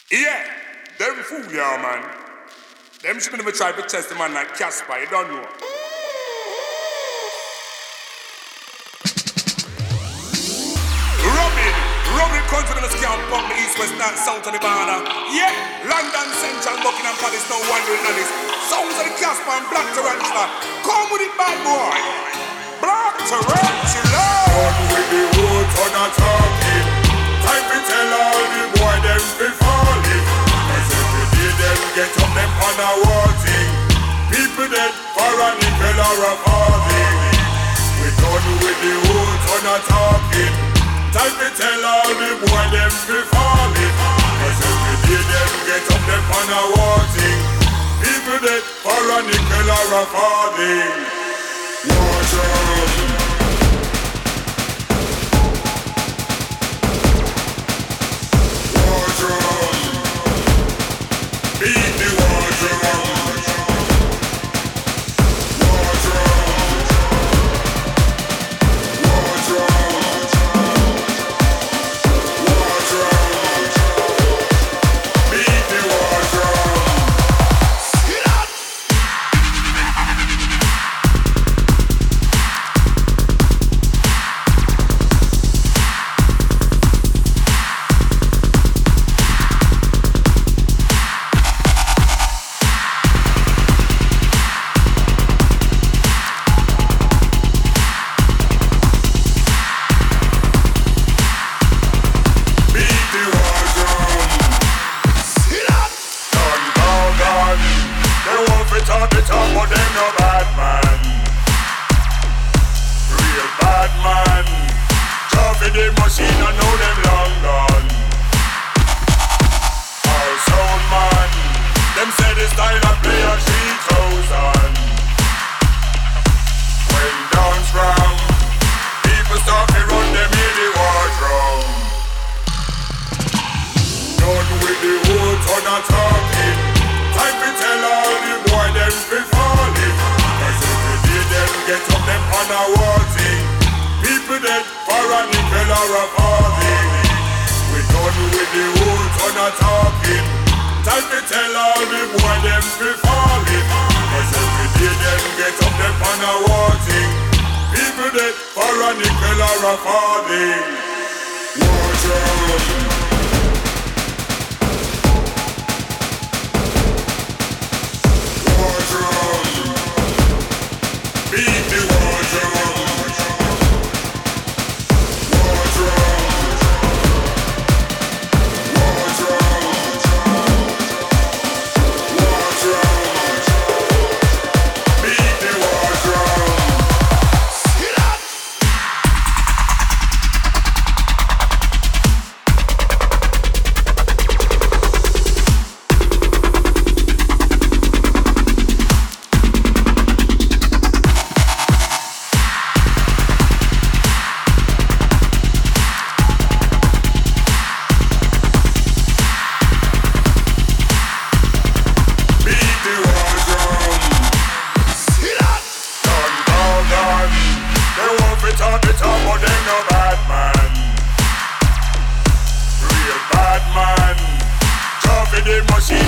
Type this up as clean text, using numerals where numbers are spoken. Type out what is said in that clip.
Yeah, them fool ya, man. Them shouldn't even try to test the man like Casper, you don't know. Robin confidence can't pump the east, west, north, south of the border. Yeah, London, Central, Buckingham Palace, no wondering on this. Sounds of the Casper and Black Tarantula. Come with it, bad boy. Black Tarantula. Run with the wood on a talking. Time to tell all the boy them be falling. Cause every day them get up them on a walking. People dead for a nickel or a farthing. We done with the wood on a talking. Time to tell all the boy them be falling. Cause every day them get up them on a walking. People dead for a nickel or a farthing. Watch out. Beat the water. Machine